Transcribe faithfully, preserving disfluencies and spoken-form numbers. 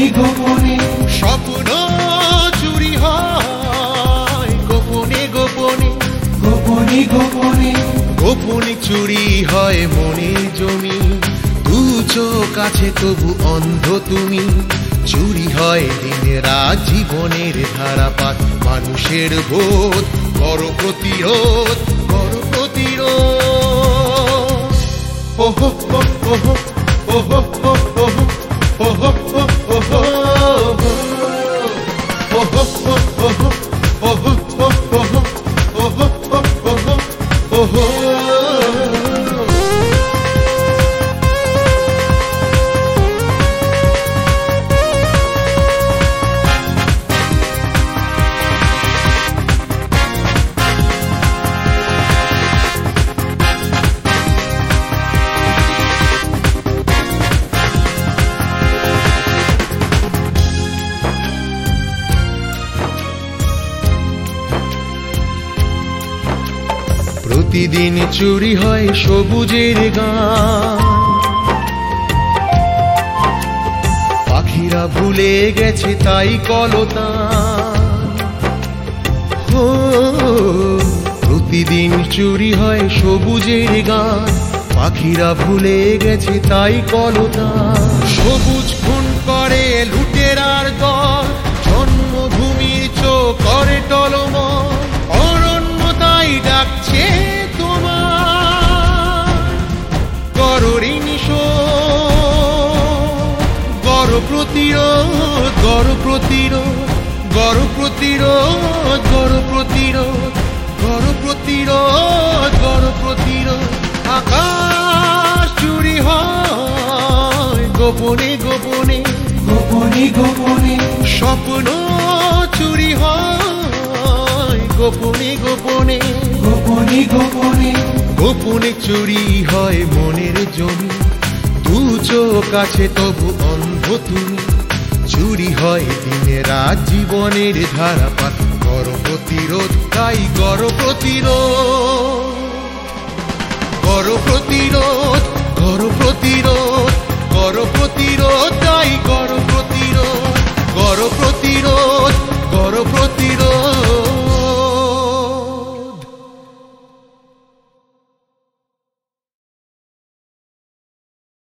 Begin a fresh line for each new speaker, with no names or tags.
গোপনে
স্বপ্ন চুরি হয় গোপনে গোপনে
গোপনে গোপনে
গোপনে চুরি হয় মনের জমি। দু চোখ আছে তবু অন্ধ তুমি, চুরি হয় দিনে রাত জীবনের ধারাপাত। মানুষের বোধ কর প্রতিরোধ, কর প্রতিরোধ। ওহো ওহো ওহো ওহো ওহো ওহো প্রতিদিন চুরি হয় সবুজের গান, পাখিরা ভুলে গেছে তাই কলতান। হো প্রতিদিন চুরি হয় সবুজের গান, পাখিরা ভুলে গেছে তাই কলতান। সবুজ খুন করে লুটেরার দল, জন্মভূমির চোখ করে টলমল। অরণ্য তাই ডাকছে প্রতিরোধ, গড় প্রতিরোধ, গড় প্রতিরোধ, গড় প্রতিরোধ, গড় প্রতিরোধ, গড় প্রতিরোধ। আকাশ চুরি হয় গোপনে গোপনে
গোপনে গোপনে
স্বপ্ন চুরি হয় গোপনে গোপনে
গোপনে গোপনে
গোপনে চুরি হয় মনের জমি। দু চোখ আছে তবু অন্ধ তুমি, চুরি হয় দিনে রাত জীবনের ধারাপাত। কর প্রতিরোধ, তাই কর প্রতিরোধ, কর প্রতিরোধ, কর প্রতিরোধ, কর প্রতিরোধ, তাই কর প্রতিরোধ, কর প্রতিরোধ, কর প্রতিরোধ।